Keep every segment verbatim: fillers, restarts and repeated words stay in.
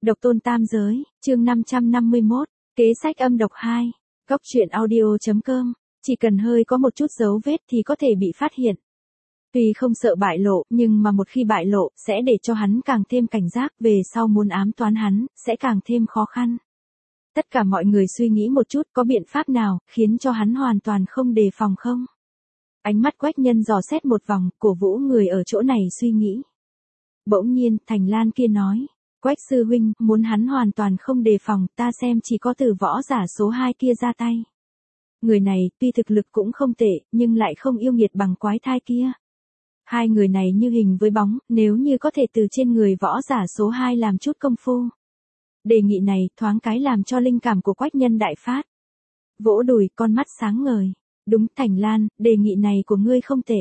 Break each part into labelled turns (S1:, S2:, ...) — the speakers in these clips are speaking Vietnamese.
S1: Độc tôn tam giới, chương năm trăm năm mươi mốt, kế sách âm độc hai. Góc truyện audio.com, chỉ cần hơi có một chút dấu vết thì có thể bị phát hiện. Tuy không sợ bại lộ, nhưng mà một khi bại lộ, sẽ để cho hắn càng thêm cảnh giác, về sau muốn ám toán hắn, sẽ càng thêm khó khăn. Tất cả mọi người suy nghĩ một chút, có biện pháp nào, khiến cho hắn hoàn toàn không đề phòng không? Ánh mắt Quách Nhân dò xét một vòng, cổ vũ người ở chỗ này suy nghĩ. Bỗng nhiên, Thành Lan kia nói, Quách sư huynh, muốn hắn hoàn toàn không đề phòng, ta xem chỉ có từ võ giả số hai kia ra tay. Người này, tuy thực lực cũng không tệ, nhưng lại không yêu nghiệt bằng quái thai kia. Hai người này như hình với bóng, nếu như có thể từ trên người võ giả số hai làm chút công phu. Đề nghị này, thoáng cái làm cho linh cảm của Quách Nhân đại phát. Vỗ đùi, con mắt sáng ngời. Đúng, Thành Lan, đề nghị này của ngươi không tệ.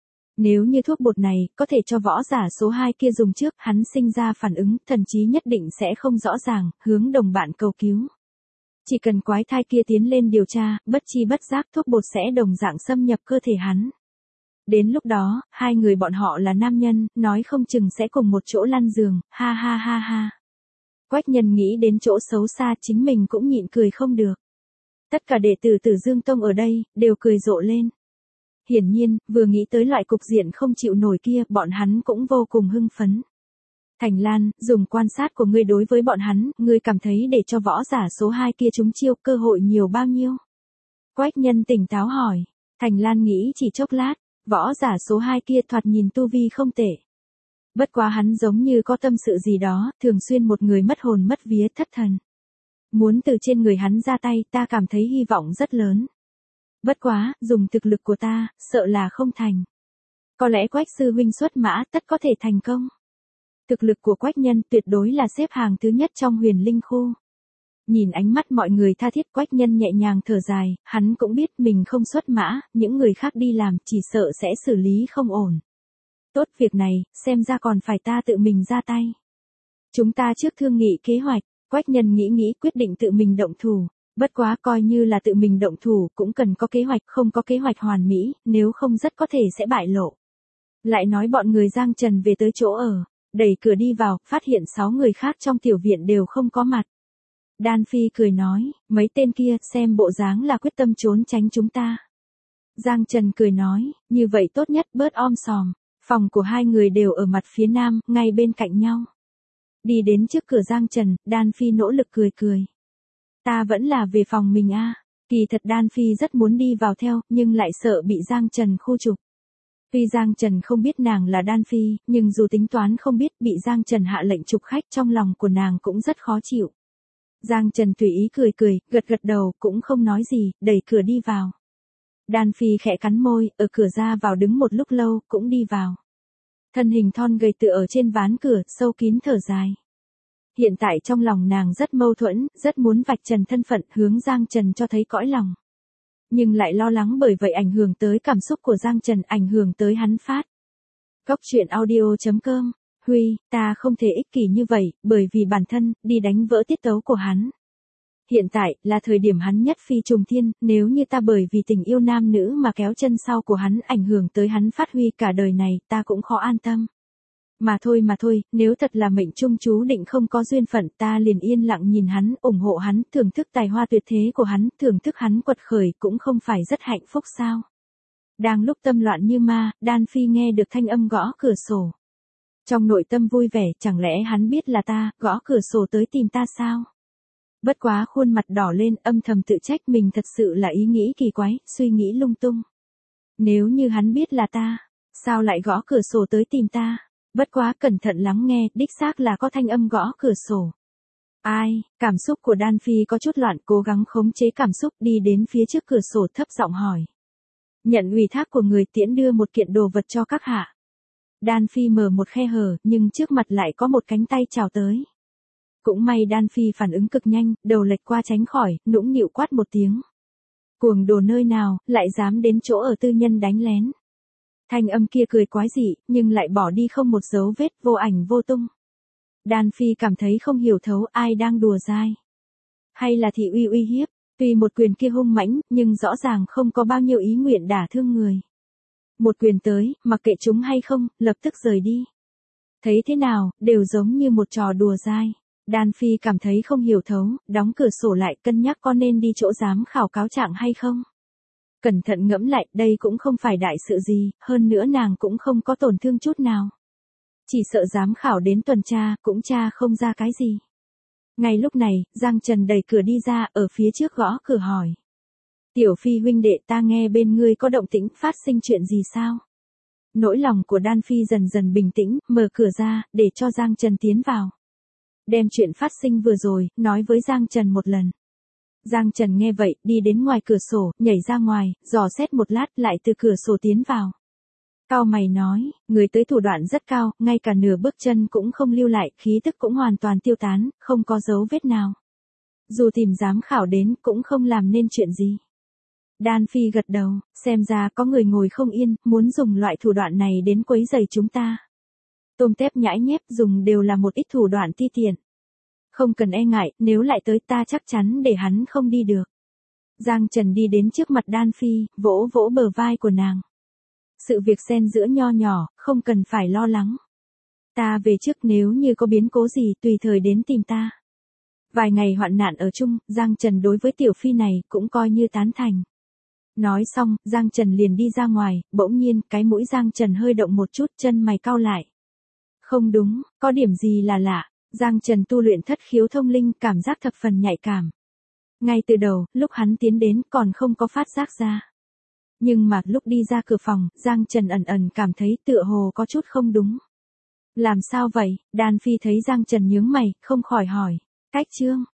S1: Nếu như thuốc bột này, có thể cho võ giả số hai kia dùng trước, hắn sinh ra phản ứng, thần trí nhất định sẽ không rõ ràng, hướng đồng bạn cầu cứu. Chỉ cần quái thai kia tiến lên điều tra, bất chi bất giác thuốc bột sẽ đồng dạng xâm nhập cơ thể hắn. Đến lúc đó, hai người bọn họ là nam nhân, nói không chừng sẽ cùng một chỗ lăn giường, ha ha ha ha. Quách Nhân nghĩ đến chỗ xấu xa, chính mình cũng nhịn cười không được. Tất cả đệ tử Tử Dương Tông ở đây, đều cười rộ lên. Hiển nhiên, vừa nghĩ tới loại cục diện không chịu nổi kia, bọn hắn cũng vô cùng hưng phấn. Thành Lan, dùng quan sát của ngươi đối với bọn hắn, ngươi cảm thấy để cho võ giả số hai kia trúng chiêu, cơ hội nhiều bao nhiêu? Quách Nhân tỉnh táo hỏi. Thành Lan nghĩ chỉ chốc lát, võ giả số hai kia thoạt nhìn tu vi không tệ. Bất quá hắn giống như có tâm sự gì đó, thường xuyên một người mất hồn mất vía thất thần. Muốn từ trên người hắn ra tay, ta cảm thấy hy vọng rất lớn. Bất quá, dùng thực lực của ta, sợ là không thành. Có lẽ Quách sư huynh xuất mã, tất có thể thành công. Thực lực của Quách Nhân tuyệt đối là xếp hàng thứ nhất trong huyền linh khu. Nhìn ánh mắt mọi người tha thiết, Quách Nhân nhẹ nhàng thở dài, hắn cũng biết mình không xuất mã, những người khác đi làm chỉ sợ sẽ xử lý không ổn. Tốt, việc này, xem ra còn phải ta tự mình ra tay. Chúng ta trước thương nghị kế hoạch, Quách Nhân nghĩ nghĩ quyết định tự mình động thủ. Bất quá coi như là tự mình động thủ cũng cần có kế hoạch, không có kế hoạch hoàn mỹ, nếu không rất có thể sẽ bại lộ. Lại nói bọn người Giang Trần về tới chỗ ở, đẩy cửa đi vào, phát hiện sáu người khác trong tiểu viện đều không có mặt. Đan Phi cười nói, mấy tên kia xem bộ dáng là quyết tâm trốn tránh chúng ta. Giang Trần cười nói, như vậy tốt nhất bớt om sòm, phòng của hai người đều ở mặt phía nam, ngay bên cạnh nhau. Đi đến trước cửa Giang Trần, Đan Phi nỗ lực cười cười. Ta vẫn là về phòng mình a. À. Kỳ thật Đan Phi rất muốn đi vào theo, nhưng lại sợ bị Giang Trần khu trục. Tuy Giang Trần không biết nàng là Đan Phi, nhưng dù tính toán không biết, bị Giang Trần hạ lệnh trục khách, trong lòng của nàng cũng rất khó chịu. Giang Trần tùy ý cười cười, gật gật đầu, cũng không nói gì, đẩy cửa đi vào. Đan Phi khẽ cắn môi, ở cửa ra vào đứng một lúc lâu, cũng đi vào. Thân hình thon gầy tựa ở trên ván cửa, sâu kín thở dài. Hiện tại trong lòng nàng rất mâu thuẫn, rất muốn vạch trần thân phận, hướng Giang Trần cho thấy cõi lòng. Nhưng lại lo lắng bởi vậy ảnh hưởng tới cảm xúc của Giang Trần, ảnh hưởng tới hắn phát. Góc truyện audio.com, Huy, ta không thể ích kỷ như vậy, bởi vì bản thân, đi đánh vỡ tiết tấu của hắn. Hiện tại, là thời điểm hắn nhất phi trùng thiên, nếu như ta bởi vì tình yêu nam nữ mà kéo chân sau của hắn, ảnh hưởng tới hắn phát huy cả đời này, ta cũng khó an tâm. Mà thôi mà thôi, nếu thật là mệnh trung chú định không có duyên phận, ta liền yên lặng nhìn hắn, ủng hộ hắn, thưởng thức tài hoa tuyệt thế của hắn, thưởng thức hắn quật khởi, cũng không phải rất hạnh phúc sao. Đang lúc tâm loạn như ma, Đan Phi nghe được thanh âm gõ cửa sổ. Trong nội tâm vui vẻ, chẳng lẽ hắn biết là ta, gõ cửa sổ tới tìm ta sao? Bất quá khuôn mặt đỏ lên, âm thầm tự trách mình thật sự là ý nghĩ kỳ quái, suy nghĩ lung tung. Nếu như hắn biết là ta, sao lại gõ cửa sổ tới tìm ta? Bất quá cẩn thận lắng nghe, đích xác là có thanh âm gõ cửa sổ. Ai, cảm xúc của Đan Phi có chút loạn, cố gắng khống chế cảm xúc, đi đến phía trước cửa sổ thấp giọng hỏi. Nhận ủy thác của người tiễn đưa một kiện đồ vật cho các hạ. Đan Phi mở một khe hở, nhưng trước mặt lại có một cánh tay chào tới. Cũng may Đan Phi phản ứng cực nhanh, đầu lệch qua tránh khỏi, nũng nịu quát một tiếng. Cuồng đồ nơi nào, lại dám đến chỗ ở tư nhân đánh lén. Thanh âm kia cười quái dị, nhưng lại bỏ đi không một dấu vết, vô ảnh vô tung. Đan Phi cảm thấy không hiểu thấu ai đang đùa dai. Hay là thị uy uy hiếp, tuy một quyền kia hung mãnh, nhưng rõ ràng không có bao nhiêu ý nguyện đả thương người. Một quyền tới, mặc kệ chúng hay không, lập tức rời đi. Thấy thế nào, đều giống như một trò đùa dai. Đan Phi cảm thấy không hiểu thấu, đóng cửa sổ lại cân nhắc có nên đi chỗ giám khảo cáo trạng hay không. Cẩn thận ngẫm lại, đây cũng không phải đại sự gì, hơn nữa nàng cũng không có tổn thương chút nào. Chỉ sợ giám khảo đến tuần tra, cũng tra không ra cái gì. Ngay lúc này, Giang Trần đẩy cửa đi ra, ở phía trước gõ cửa hỏi. Tiểu Phi huynh đệ, ta nghe bên ngươi có động tĩnh, phát sinh chuyện gì sao? Nỗi lòng của Đan Phi dần dần bình tĩnh, mở cửa ra, để cho Giang Trần tiến vào. Đem chuyện phát sinh vừa rồi, nói với Giang Trần một lần. Giang Trần nghe vậy, đi đến ngoài cửa sổ, nhảy ra ngoài, dò xét một lát, lại từ cửa sổ tiến vào. Cao mày nói, người tới thủ đoạn rất cao, ngay cả nửa bước chân cũng không lưu lại, khí tức cũng hoàn toàn tiêu tán, không có dấu vết nào. Dù tìm giám khảo đến, cũng không làm nên chuyện gì. Đan Phi gật đầu, xem ra có người ngồi không yên, muốn dùng loại thủ đoạn này đến quấy rầy chúng ta. Tôm tép nhãi nhép dùng đều là một ít thủ đoạn ti tiện. Không cần e ngại, nếu lại tới ta chắc chắn để hắn không đi được. Giang Trần đi đến trước mặt Đan Phi, vỗ vỗ bờ vai của nàng. Sự việc xen giữa nho nhỏ, không cần phải lo lắng. Ta về trước, nếu như có biến cố gì tùy thời đến tìm ta. Vài ngày hoạn nạn ở chung, Giang Trần đối với Tiểu Phi này cũng coi như tán thành. Nói xong, Giang Trần liền đi ra ngoài, bỗng nhiên, cái mũi Giang Trần hơi động một chút, chân mày cau lại. Không đúng, có điểm gì là lạ. Giang Trần tu luyện thất khiếu thông linh, cảm giác thập phần nhạy cảm. Ngay từ đầu, lúc hắn tiến đến còn không có phát giác ra. Nhưng mà lúc đi ra cửa phòng, Giang Trần ẩn ẩn cảm thấy tựa hồ có chút không đúng. Làm sao vậy? Đan Phi thấy Giang Trần nhướng mày, không khỏi hỏi. Cách trương,